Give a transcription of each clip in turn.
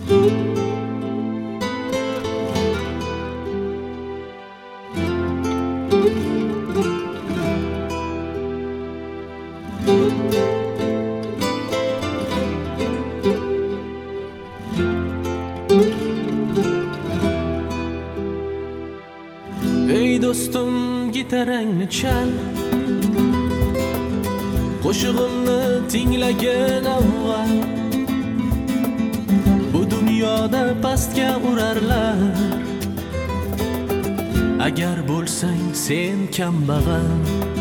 Ey do'stim, gitarangni chal, qo'shig'imni tinglagin avval. Bu dunyoda pastga urarlar, agar bo'lsang sen kambag'al.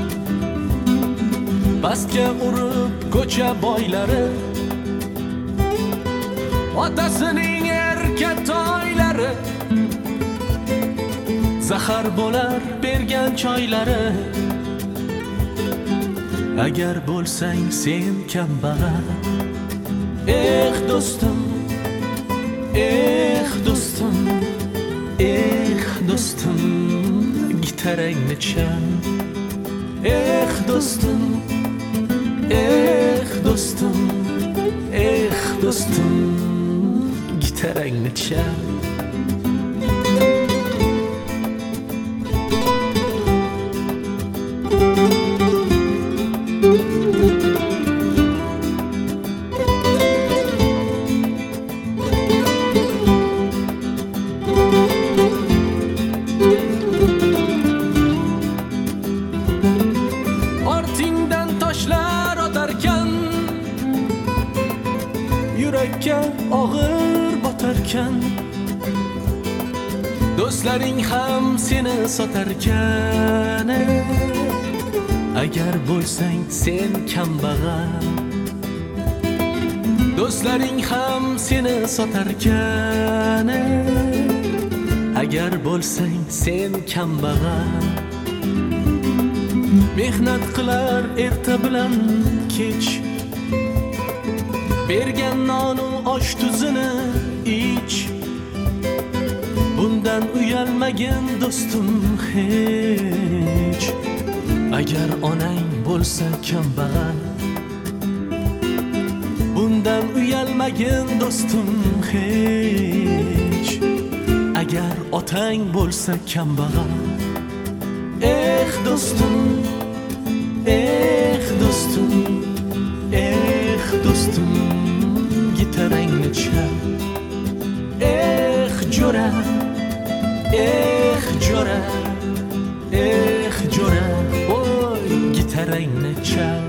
Pastga urib ko'cha boylari, otasining erka toylari, zahar bo'lar bergan choylari. Agar bo'lsang sen kambag'al. Do'stim, do'stim, do'stim, gitarangni chal. Do'stim, do'stim, do'stim, gitarangni chal. Ortingdan toshlar otarkan, yurakka og'ir botarkan, do'stlaring ham seni sotarkan. Agar bo'lsang sen kambag'al, do'stlaring ham seni sotarkan. Agar bo'lsang sen kambag'al. Mehnat qilar erta bilan kech, bergan nonu osh tuzini ich. Bundan uyalmagin do'stim hech. Agar onang bo'lsa kambag'al, bundan uyalmagin do'stim hech. Agar otang bo'lsa kambag'al. Do'stim, do'stim, do'stim, gitarangni chal. Jo'ra, jo'ra, jo'ra, oy, gitarangni chal.